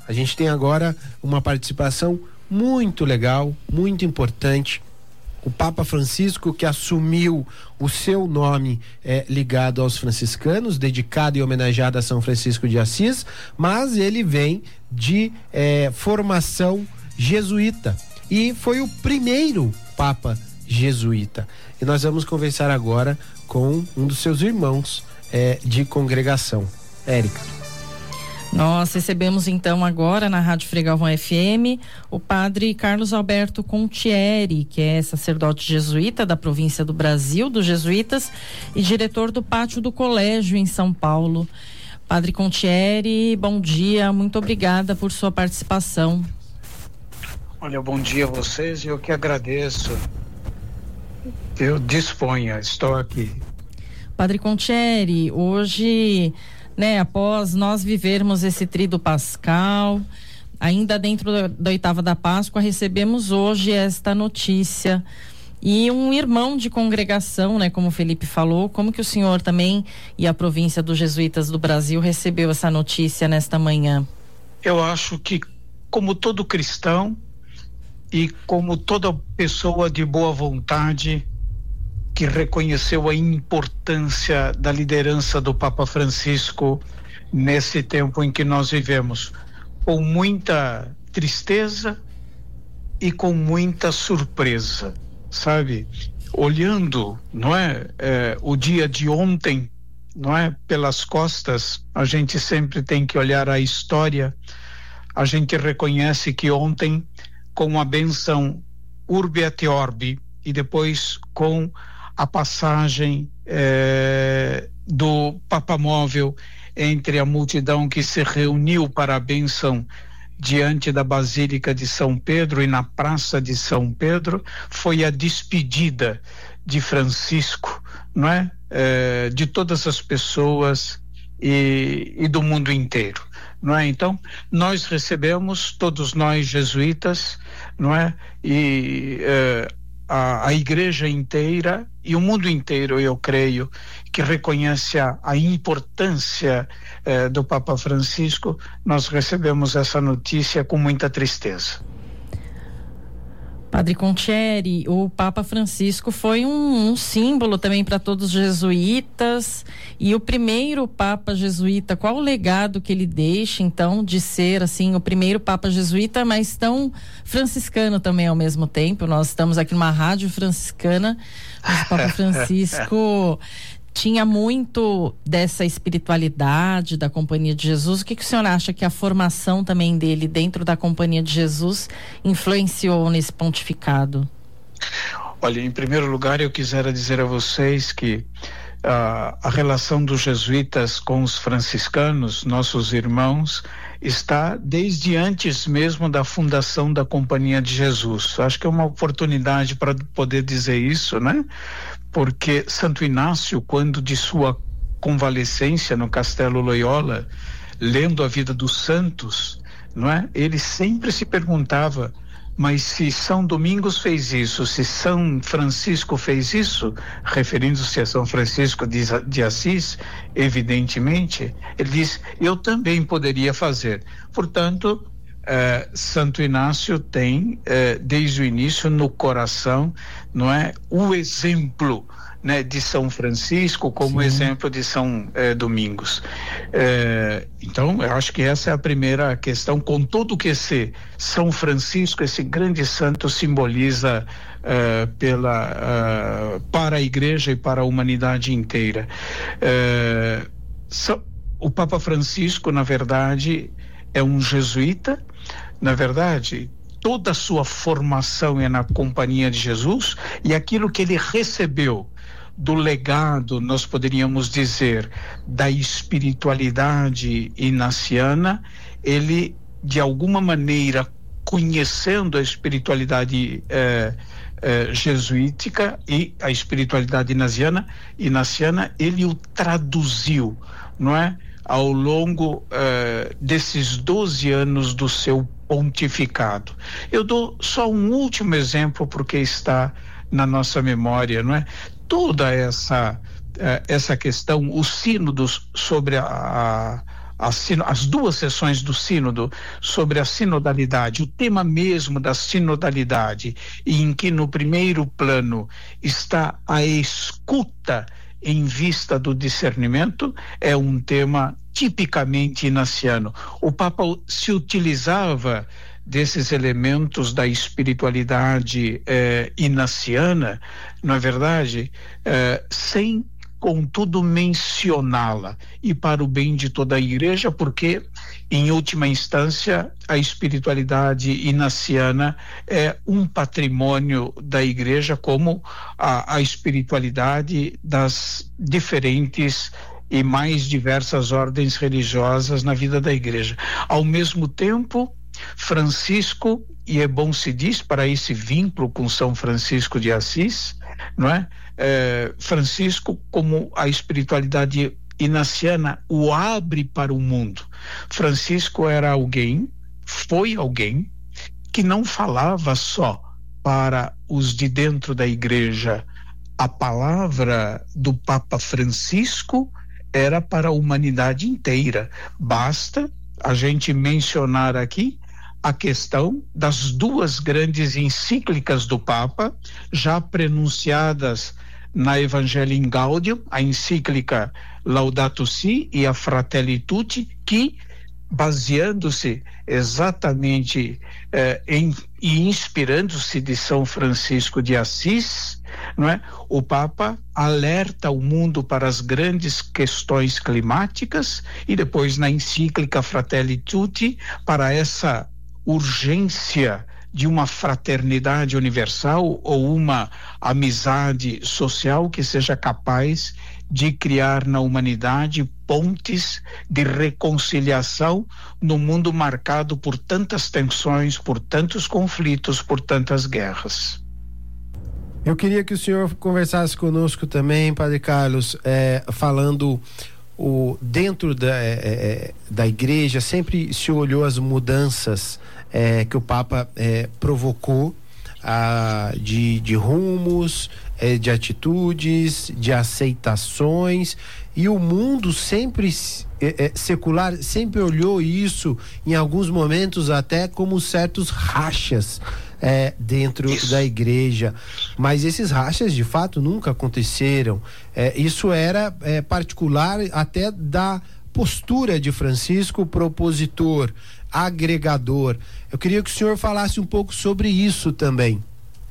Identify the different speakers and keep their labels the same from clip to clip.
Speaker 1: A gente tem agora uma participação muito legal, muito importante. O Papa Francisco, que assumiu o seu nome ligado aos franciscanos, dedicado e homenageado a São Francisco de Assis, mas ele vem de formação jesuíta e foi o primeiro Papa jesuíta. E nós vamos conversar agora com um dos seus irmãos de congregação. Érica.
Speaker 2: Nós recebemos então agora na Rádio Frei Galvão FM o padre Carlos Alberto Contieri, que é sacerdote jesuíta da província do Brasil, dos jesuítas, e diretor do Pátio do Colégio em São Paulo. Padre Contieri, bom dia, muito obrigada por sua participação.
Speaker 3: Olha, bom dia a vocês, eu que agradeço. Eu disponha, estou aqui.
Speaker 2: Padre Contieri, hoje, após nós vivermos esse tríduo pascal, ainda dentro da oitava da Páscoa, recebemos hoje esta notícia. E um irmão de congregação, como o Felipe falou, como que o senhor também e a província dos jesuítas do Brasil recebeu essa notícia nesta manhã?
Speaker 3: Eu acho que, como todo cristão e como toda pessoa de boa vontade que reconheceu a importância da liderança do Papa Francisco nesse tempo em que nós vivemos, com muita tristeza e com muita surpresa, sabe? Olhando, o dia de ontem, pelas costas, a gente sempre tem que olhar a história. A gente reconhece que ontem, com a bênção Urbi et Orbi e depois com a passagem do Papa Móvel entre a multidão que se reuniu para a bênção diante da Basílica de São Pedro e na Praça de São Pedro, foi a despedida de Francisco, de todas as pessoas e do mundo inteiro, Então, nós recebemos, todos nós jesuítas, a igreja inteira e o mundo inteiro, eu creio, que reconhece a importância do Papa Francisco, nós recebemos essa notícia com muita tristeza.
Speaker 2: Padre Contieri, o Papa Francisco foi um símbolo também para todos os jesuítas, e o primeiro Papa jesuíta, qual o legado que ele deixa, então, de ser, assim, o primeiro Papa jesuíta, mas tão franciscano também ao mesmo tempo? Nós estamos aqui numa rádio franciscana, mas o Papa Francisco tinha muito dessa espiritualidade da Companhia de Jesus. O que o senhor acha que a formação também dele dentro da Companhia de Jesus influenciou nesse pontificado?
Speaker 3: Olha, em primeiro lugar, eu quisera dizer a vocês que a relação dos jesuítas com os franciscanos, nossos irmãos, está desde antes mesmo da fundação da Companhia de Jesus. Acho que é uma oportunidade para poder dizer isso, Porque Santo Inácio, quando de sua convalescência no Castelo Loyola, lendo a vida dos santos, ele sempre se perguntava: mas se São Domingos fez isso, se São Francisco fez isso, referindo-se a São Francisco de Assis, evidentemente, ele diz: eu também poderia fazer. Portanto, Santo Inácio tem, desde o início, no coração, o exemplo, de São Francisco como exemplo de São Domingos. Então, eu acho que essa é a primeira questão, com tudo que esse São Francisco, esse grande santo, simboliza para a igreja e para a humanidade inteira. O Papa Francisco, na verdade, é um jesuíta. Na verdade, toda a sua formação é na Companhia de Jesus, e aquilo que ele recebeu do legado, nós poderíamos dizer, da espiritualidade inaciana, ele, de alguma maneira, conhecendo a espiritualidade jesuítica e a espiritualidade inaciana, ele o traduziu, ao longo desses 12 anos do seu pontificado. Eu dou só um último exemplo, porque está na nossa memória, Toda essa questão, os sínodos sobre a as duas sessões do sínodo sobre a sinodalidade, o tema mesmo da sinodalidade, e em que no primeiro plano está a escuta em vista do discernimento, é um tema tipicamente inaciano. O Papa se utilizava desses elementos da espiritualidade inaciana, não é verdade? Sem, contudo, mencioná-la, e para o bem de toda a igreja, porque, em última instância, a espiritualidade inaciana é um patrimônio da igreja, como a espiritualidade das diferentes e mais diversas ordens religiosas na vida da igreja. Ao mesmo tempo, Francisco, e é bom se diz para esse vínculo com São Francisco de Assis, não é? Francisco, como a espiritualidade inaciana o abre para o mundo. Francisco foi alguém que não falava só para os de dentro da igreja. A palavra do Papa Francisco era para a humanidade inteira. Basta a gente mencionar aqui a questão das duas grandes encíclicas do Papa, já prenunciadas na Evangelii Gaudium, a encíclica Laudato Si e a Fratelli Tutti, que, baseando-se exatamente e inspirando-se de São Francisco de Assis, não é? O Papa alerta o mundo para as grandes questões climáticas, e depois na encíclica Fratelli Tutti para essa urgência de uma fraternidade universal ou uma amizade social que seja capaz de criar na humanidade pontes de reconciliação no mundo marcado por tantas tensões, por tantos conflitos, por tantas guerras.
Speaker 1: Eu queria que o senhor conversasse conosco também, Padre Carlos, falando dentro da igreja sempre se olhou as mudanças que o Papa provocou, de rumos, de atitudes, de aceitações, e o mundo sempre secular sempre olhou isso, em alguns momentos até como certos rachas dentro da igreja, mas esses rachas de fato nunca aconteceram. Isso era particular até da postura de Francisco, propositor, agregador. Eu queria que o senhor falasse um pouco sobre isso também.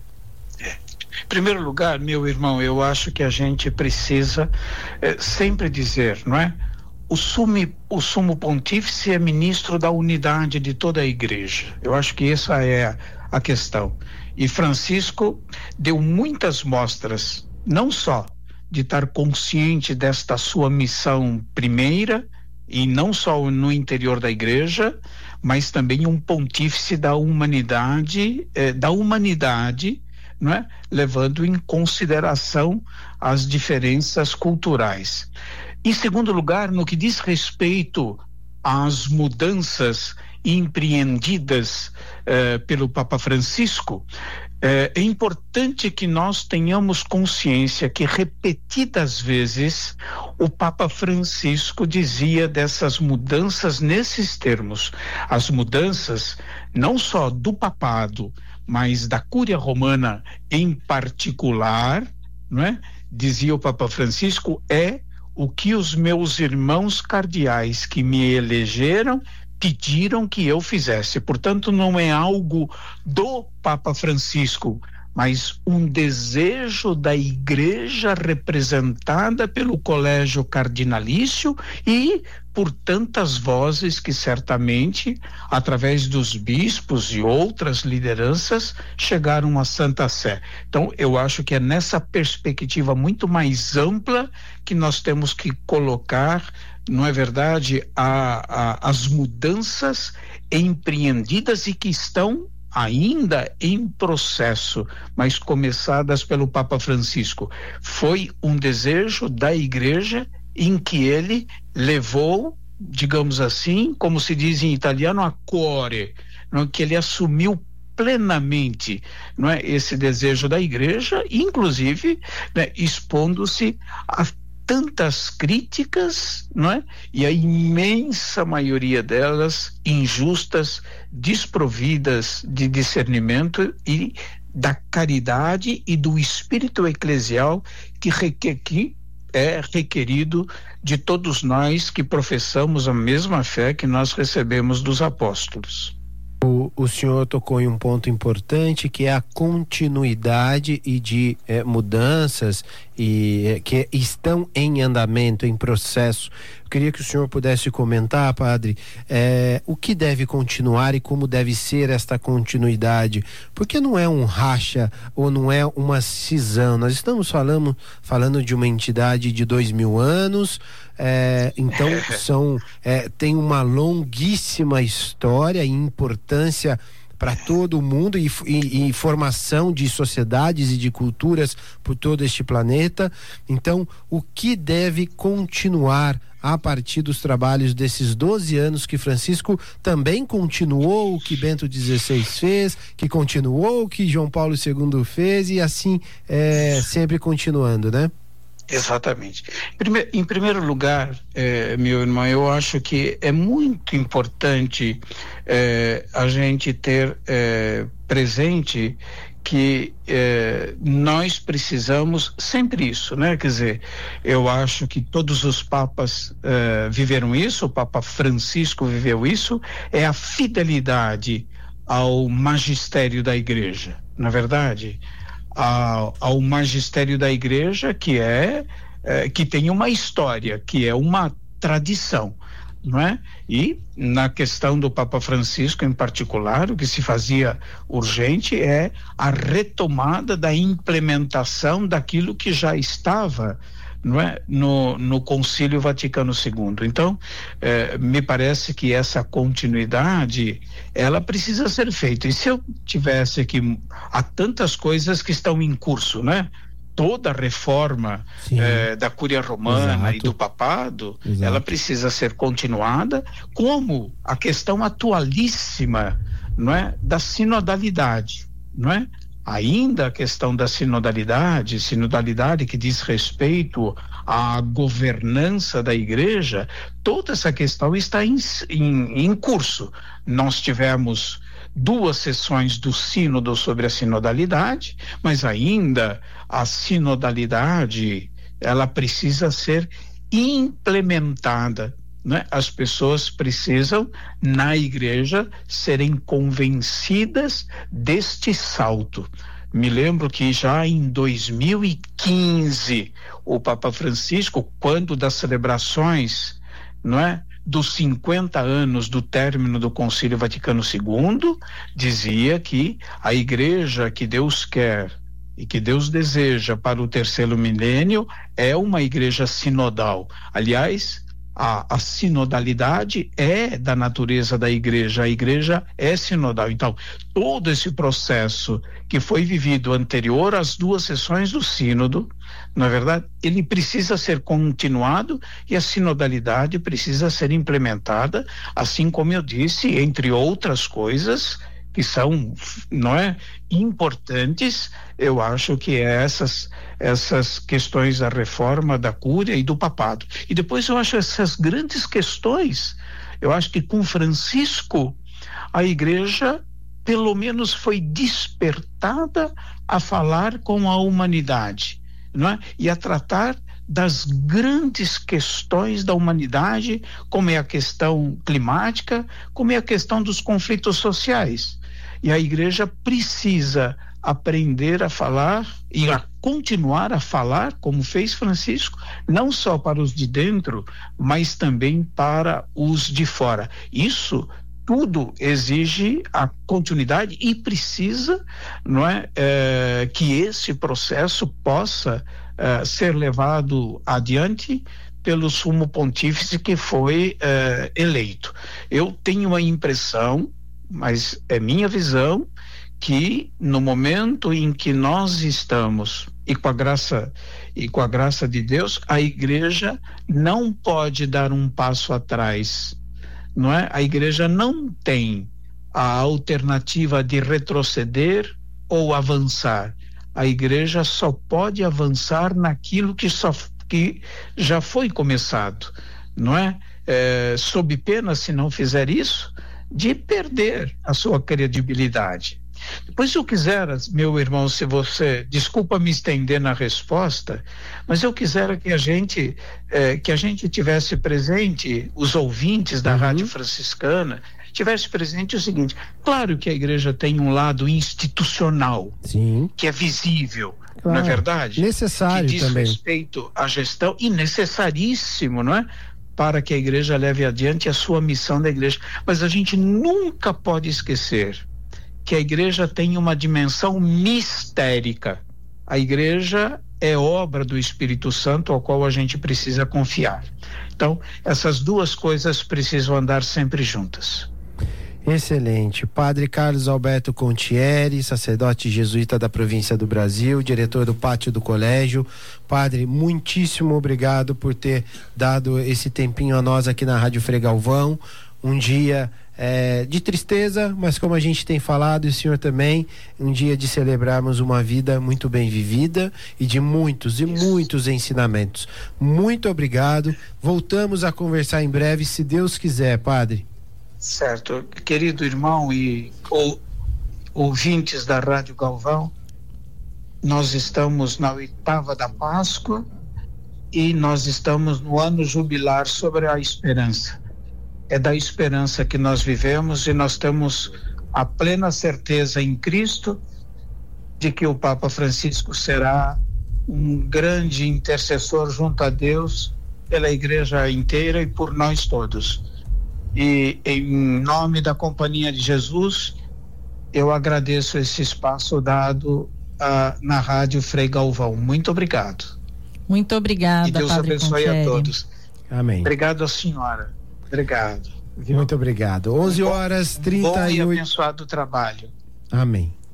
Speaker 3: Em primeiro lugar, meu irmão, eu acho que a gente precisa sempre dizer, não é? O sumo pontífice é ministro da unidade de toda a igreja. Eu acho que essa é a questão. E Francisco deu muitas mostras, não só de estar consciente desta sua missão primeira, e não só no interior da igreja, mas também um pontífice da humanidade, não é? Levando em consideração as diferenças culturais. Em segundo lugar, no que diz respeito às mudanças empreendidas pelo Papa Francisco, é importante que nós tenhamos consciência que repetidas vezes o Papa Francisco dizia dessas mudanças nesses termos. As mudanças não só do papado, mas da Cúria Romana em particular, não é? Dizia o Papa Francisco, é o que os meus irmãos cardeais que me elegeram pediram que eu fizesse. Portanto, não é algo do Papa Francisco, mas um desejo da igreja representada pelo colégio cardinalício e por tantas vozes que certamente, através dos bispos e outras lideranças, chegaram à Santa Sé. Então, eu acho que é nessa perspectiva muito mais ampla que nós temos que colocar, não é verdade, as mudanças empreendidas e que estão ainda em processo, mas começadas pelo Papa Francisco. Foi um desejo da igreja em que ele levou, digamos assim, como se diz em italiano, a cuore, não é? Que ele assumiu plenamente, não é, esse desejo da igreja, inclusive, né, expondo-se tantas críticas, não é? E a imensa maioria delas injustas, desprovidas de discernimento e da caridade e do espírito eclesial que é requerido de todos nós que professamos a mesma fé que nós recebemos dos apóstolos.
Speaker 1: O senhor tocou em um ponto importante, que é a continuidade e de mudanças que estão em andamento, em processo. Eu queria que o senhor pudesse comentar, padre, o que deve continuar e como deve ser esta continuidade, porque não é um racha ou não é uma cisão. Nós estamos falando de uma entidade de 2000 anos, então tem uma longuíssima história e importância para todo o mundo e formação de sociedades e de culturas por todo este planeta. Então, o que deve continuar a partir dos trabalhos desses 12 anos que Francisco também continuou, o que Bento XVI fez, que continuou, o que João Paulo II fez, e assim sempre continuando, né?
Speaker 3: Exatamente. Em primeiro lugar, meu irmão, eu acho que é muito importante a gente ter presente que nós precisamos sempre isso, né? Quer dizer, eu acho que todos os papas viveram isso, o Papa Francisco viveu isso, é a fidelidade ao magistério da Igreja, na verdade, ao magistério da Igreja, que tem uma história, que é uma tradição, não é? E na questão do Papa Francisco em particular, o que se fazia urgente é a retomada da implementação daquilo que já estava, não é, no Concílio Vaticano II. Então, me parece que essa continuidade, ela precisa ser feita. E se eu tivesse aqui, há tantas coisas que estão em curso, né? Toda a reforma da Cúria Romana, exato, e do Papado, exato, ela precisa ser continuada, como a questão atualíssima, não é, da sinodalidade, não é? Ainda a questão da sinodalidade que diz respeito à governança da Igreja, toda essa questão está em curso. Nós tivemos 2 sessões do sínodo sobre a sinodalidade, mas ainda a sinodalidade, ela precisa ser implementada, né? As pessoas precisam, na Igreja, serem convencidas deste salto. Me lembro que já em 2015, o Papa Francisco, quando das celebrações, não é, dos 50 anos do término do Concílio Vaticano II, dizia que a Igreja que Deus quer e que Deus deseja para o terceiro milênio é uma igreja sinodal. Aliás, a sinodalidade é da natureza da igreja, a igreja é sinodal. Então, todo esse processo que foi vivido anterior às 2 sessões do sínodo, na verdade, ele precisa ser continuado e a sinodalidade precisa ser implementada, assim como eu disse, entre outras coisas que são, não é, importantes. Eu acho que essas questões da reforma da Cúria e do Papado. E depois eu acho essas grandes questões, eu acho que com Francisco a Igreja pelo menos foi despertada a falar com a humanidade, não é? E a tratar das grandes questões da humanidade, como é a questão climática, como é a questão dos conflitos sociais. E a Igreja precisa aprender a falar e a continuar a falar, como fez Francisco, não só para os de dentro, mas também para os de fora. Isso tudo exige a continuidade e precisa, não é, que esse processo possa ser levado adiante pelo Sumo Pontífice que foi eleito. Eu tenho a impressão, mas é minha visão, que no momento em que nós estamos, e com a graça de Deus, a Igreja não pode dar um passo atrás, não é? A Igreja não tem a alternativa de retroceder ou avançar. A Igreja só pode avançar naquilo que que já foi começado, não é? Sob pena, se não fizer isso, de perder a sua credibilidade. Depois, se eu quiser, meu irmão, se você, desculpa me estender na resposta, mas eu quisera que a gente tivesse presente, os ouvintes da Rádio Franciscana, tivesse presente o seguinte: claro que a igreja tem um lado institucional,
Speaker 1: sim,
Speaker 3: que é visível,
Speaker 1: claro,
Speaker 3: não é verdade?
Speaker 1: Necessário
Speaker 3: que diz
Speaker 1: também
Speaker 3: respeito à gestão, e necessaríssimo, não é? Para que a igreja leve adiante a sua missão da igreja. Mas a gente nunca pode esquecer que a igreja tem uma dimensão mistérica. A igreja é obra do Espírito Santo, ao qual a gente precisa confiar. Então, essas duas coisas precisam andar sempre juntas.
Speaker 1: Excelente. Padre Carlos Alberto Contieri, sacerdote jesuíta da província do Brasil, diretor do Pátio do Colégio. Padre, muitíssimo obrigado por ter dado esse tempinho a nós aqui na Rádio Frei Galvão. Um dia de tristeza, mas como a gente tem falado, e o senhor também, um dia de celebrarmos uma vida muito bem vivida e de muitos ensinamentos. Muito obrigado. Voltamos a conversar em breve, se Deus quiser, Padre.
Speaker 3: Certo, querido irmão e ouvintes da Rádio Galvão, nós estamos na 8ª da Páscoa e nós estamos no ano jubilar sobre a esperança. É da esperança que nós vivemos, e nós temos a plena certeza em Cristo de que o Papa Francisco será um grande intercessor junto a Deus pela igreja inteira e por nós todos. E em nome da Companhia de Jesus, eu agradeço esse espaço dado na Rádio Frei Galvão. Muito obrigado.
Speaker 2: Muito obrigada,
Speaker 3: e Deus
Speaker 2: Padre
Speaker 3: abençoe
Speaker 2: Contieri.
Speaker 3: a todos.
Speaker 1: Amém.
Speaker 3: Obrigado à senhora. Obrigado.
Speaker 1: Muito obrigado. 11h38.
Speaker 3: Bom e abençoado trabalho.
Speaker 1: Amém.